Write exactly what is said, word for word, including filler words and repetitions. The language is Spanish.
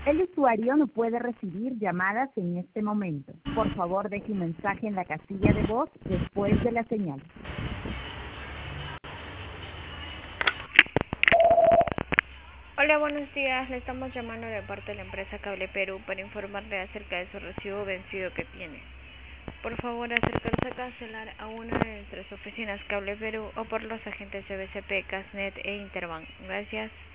El usuario no puede recibir llamadas en este momento. Por favor, deje un mensaje en la casilla de voz después de la señal. Hola, buenos días. Le estamos llamando de parte de la empresa Cable Perú para informarle acerca de su recibo vencido que tiene. Por favor, acérquense a cancelar a una de nuestras oficinas Cable Perú o por los agentes de B C P, Casnet e Interbank. Gracias.